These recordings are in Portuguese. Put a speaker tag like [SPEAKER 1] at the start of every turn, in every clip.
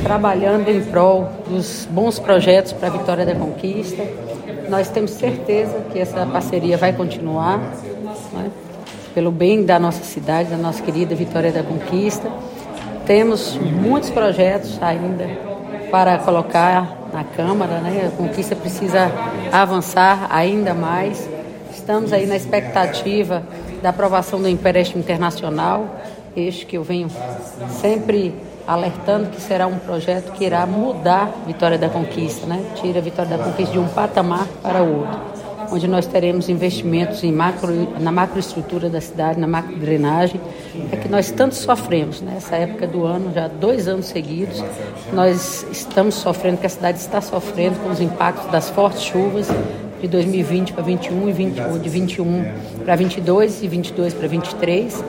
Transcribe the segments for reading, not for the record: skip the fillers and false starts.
[SPEAKER 1] trabalhando em prol dos bons projetos para a Vitória da Conquista. Nós temos certeza que essa parceria vai continuar, né, pelo bem da nossa cidade, da nossa querida Vitória da Conquista. Temos muitos projetos ainda para colocar na Câmara, né? A Conquista precisa avançar ainda mais. Estamos aí na expectativa da aprovação do empréstimo internacional, este que eu venho sempre alertando que será um projeto que irá mudar Vitória da Conquista, né? Tira a Vitória da Conquista de um patamar para outro, onde nós teremos investimentos na macroestrutura da cidade, na macrodrenagem, é que nós tanto sofremos, né? Nessa época do ano, já 2 anos seguidos, nós estamos sofrendo, que a cidade está sofrendo com os impactos das fortes chuvas de 2020 para 2021, de 21 para 22 e 22 para 23,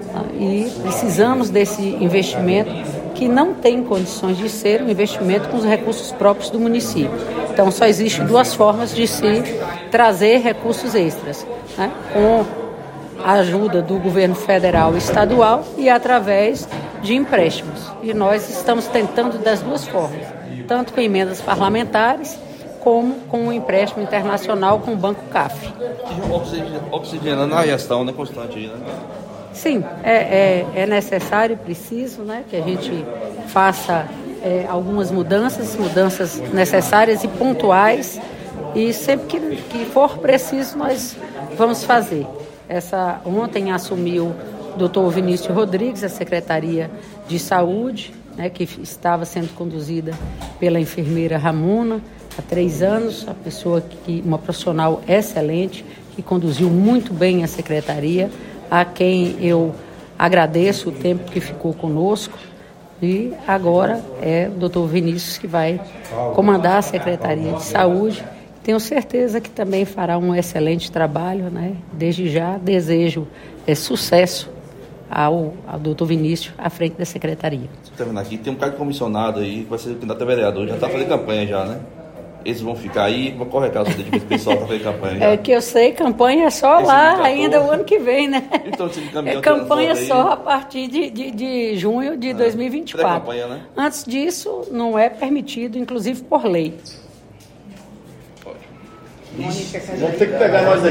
[SPEAKER 1] e precisamos desse investimento que não tem condições de ser um investimento com os recursos próprios do município. Então, só existem 2 formas de se trazer recursos extras, né? Com a ajuda do governo federal e estadual e através de empréstimos. E nós estamos tentando das 2 formas, tanto com emendas parlamentares, como com o empréstimo internacional com o Banco CAF.
[SPEAKER 2] Oxigenando a gestão, né, constante aí, né?
[SPEAKER 1] Sim, é necessário e preciso, né, que a gente faça algumas mudanças necessárias e pontuais, e sempre que for preciso nós vamos fazer. Ontem assumiu o doutor Vinícius Rodrigues, a Secretaria de Saúde, né, que estava sendo conduzida pela enfermeira Ramona há 3 anos, uma profissional excelente, que conduziu muito bem a Secretaria, a quem eu agradeço o tempo que ficou conosco, e agora é o doutor Vinícius que vai comandar a Secretaria de Saúde. Tenho certeza que também fará um excelente trabalho, né? Desde já desejo sucesso ao doutor Vinícius à frente da Secretaria.
[SPEAKER 2] Vou terminar aqui, tem um cara comissionado aí, que vai ser candidato a vereador, já está fazendo campanha já, né? Eles vão ficar aí, vou correr caso do pessoal para fazer campanha. Já.
[SPEAKER 1] É que eu sei, campanha é só lá, ainda o ano que vem, né?
[SPEAKER 2] Então,
[SPEAKER 1] campanha só a partir de junho de 2024.
[SPEAKER 2] Campanha, né?
[SPEAKER 1] Antes disso, não é permitido, inclusive por lei.
[SPEAKER 2] Ótimo.
[SPEAKER 3] Vamos ter que pegar nós aqui.